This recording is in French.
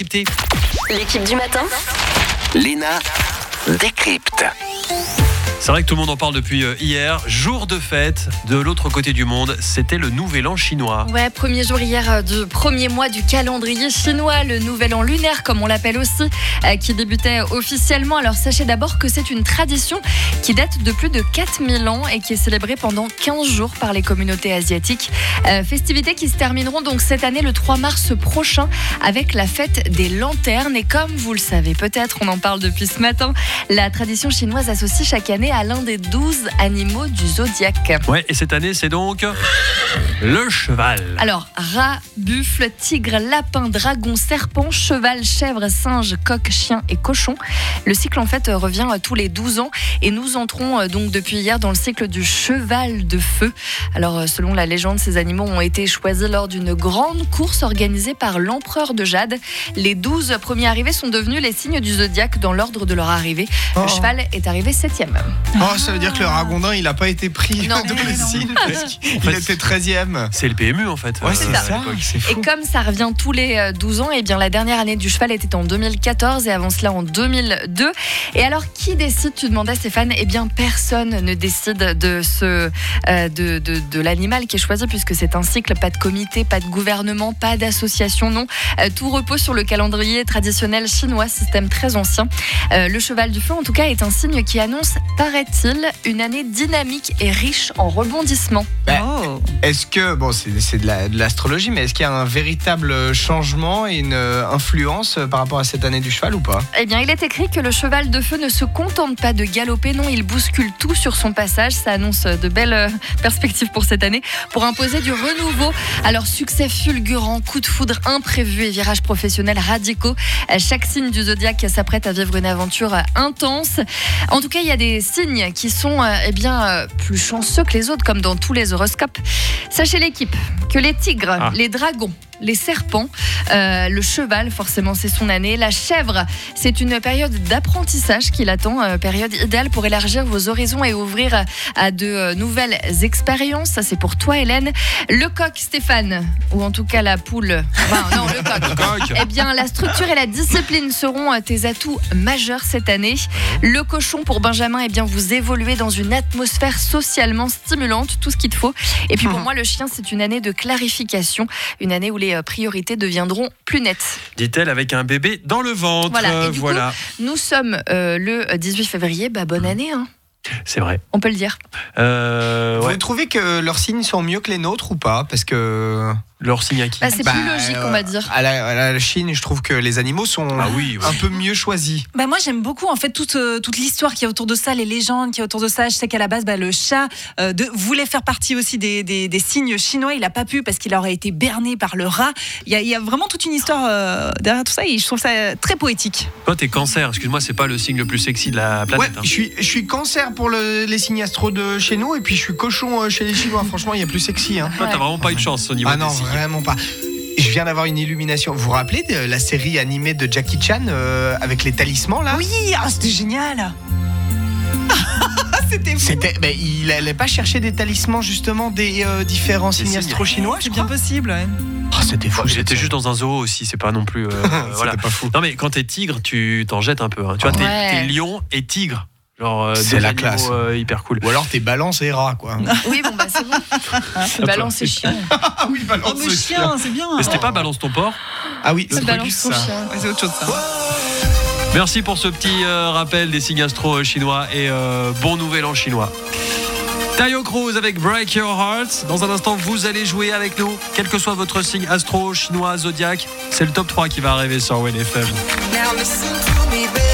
décrypter. L'équipe du matin. Léna décrypte. C'est vrai que tout le monde en parle depuis hier. Jour de fête de l'autre côté du monde, c'était le Nouvel An chinois. Ouais, premier jour hier du premier mois du calendrier chinois, le Nouvel An lunaire comme on l'appelle aussi, qui débutait officiellement. Alors sachez d'abord que c'est une tradition qui date de plus de 4000 ans et qui est célébrée pendant 15 jours par les communautés asiatiques. Festivités qui se termineront donc cette année le 3 mars prochain avec la fête des lanternes. Et comme vous le savez peut-être, on en parle depuis ce matin, la tradition chinoise associe chaque année à l'un des 12 animaux du zodiaque. Ouais, et cette année, c'est donc le cheval. Alors, rat, buffle, tigre, lapin, dragon, serpent, cheval, chèvre, singe, coq, chien et cochon. Le cycle, en fait, revient tous les 12 ans et nous entrons donc depuis hier dans le cycle du cheval de feu. Alors, selon la légende, ces animaux ont été choisis lors d'une grande course organisée par l'empereur de Jade. Les 12 premiers arrivés sont devenus les signes du zodiaque dans l'ordre de leur arrivée. Le cheval est arrivé 7e. Ça veut dire que le ragondin, il n'a pas été pris Non. dans les signes parce qu'il était 13e. C'est le PMU en fait. Ouais, c'est ça. Et comme ça revient tous les 12 ans, et bien la dernière année du cheval était en 2014 et avant cela en 2002. Et alors qui décide, tu demandais Stéphane? Eh bien personne ne décide de l'animal qui est choisi puisque c'est un cycle, pas de comité, pas de gouvernement, pas d'association, non. Tout repose sur le calendrier traditionnel chinois, système très ancien. Le cheval du feu en tout cas est un signe qui annonce, paraît-il, une année dynamique et riche en rebondissements. Est-ce que, c'est de l'astrologie, mais est-ce qu'il y a un véritable changement et une influence par rapport à cette année du cheval ou pas? Eh bien, il est écrit que le cheval de feu ne se contente pas de galoper, non, il bouscule tout sur son passage. Ça annonce de belles perspectives pour cette année, pour imposer du renouveau. Alors, succès fulgurant, coup de foudre imprévu et virages professionnels radicaux. Chaque signe du zodiaque s'apprête à vivre une aventure intense. En tout cas, il y a des signes qui sont plus chanceux que les autres, comme dans tous les horoscopes. Sachez l'équipe que les tigres, les dragons, les serpents, le cheval, forcément c'est son année, la chèvre, c'est une période d'apprentissage qui l'attend, période idéale pour élargir vos horizons et ouvrir à de nouvelles expériences. Ça c'est pour toi Hélène. Le coq Stéphane, ou en tout cas la poule, le coq. Eh bien la structure et la discipline seront tes atouts majeurs cette année. Le cochon pour Benjamin, eh bien vous évoluez dans une atmosphère socialement stimulante, tout ce qu'il te faut. Et puis pour moi le chien, c'est une année de clarification, une année où les priorités deviendront plus nettes. Dit-elle avec un bébé dans le ventre. Voilà. Et du coup, nous sommes le 18 février. Bonne année. C'est vrai. On peut le dire. Vous trouvez que leurs signes sont mieux que les nôtres ou pas? Parce que... Leur signe à qui? C'est plus logique, on va dire. À la Chine, je trouve que les animaux sont un peu mieux choisis. Moi, j'aime beaucoup en fait toute l'histoire qu'il y a autour de ça, les légendes qu'il y a autour de ça. Je sais qu'à la base, le chat voulait faire partie aussi des signes chinois. Il n'a pas pu parce qu'il aurait été berné par le rat. Il y a vraiment toute une histoire derrière tout ça et je trouve ça très poétique. Toi, t'es cancer. Excuse-moi, c'est pas le signe le plus sexy de la planète. Ouais, je suis cancer pour les signes astro de chez nous et puis je suis cochon chez les Chinois. Franchement, il y a plus sexy. Toi, t'as vraiment pas eu de chance au niveau des signes. Vraiment pas. Je viens d'avoir une illumination. Vous vous rappelez de la série animée de Jackie Chan avec les talismans là? Oui, c'était génial. C'était fou. Il n'allait pas chercher des talismans justement des différents signes astro-chinois? C'est bien possible. Ouais. C'était fou. J'étais juste dans un zoo aussi, c'est pas non plus. C'était pas fou. Non mais quand t'es tigre, tu t'en jettes un peu. Tu vois, t'es lion et tigre. Genre, c'est la classe. Hyper cool. Ou alors t'es balance et rat quoi. Oui, c'est bon. Balance et chien. Oui, balance et chien, c'est bien. Mais c'était pas balance ton porc? Ah oui, c'est balance ton chien. C'est autre chose ça. Merci pour ce petit rappel des signes astro chinois et bon nouvel an chinois. Taio Cruz avec Break Your Heart. Dans un instant, vous allez jouer avec nous, quel que soit votre signe astro, chinois, zodiaque. C'est le top 3 qui va arriver sur WNFM. Now listen to me, baby.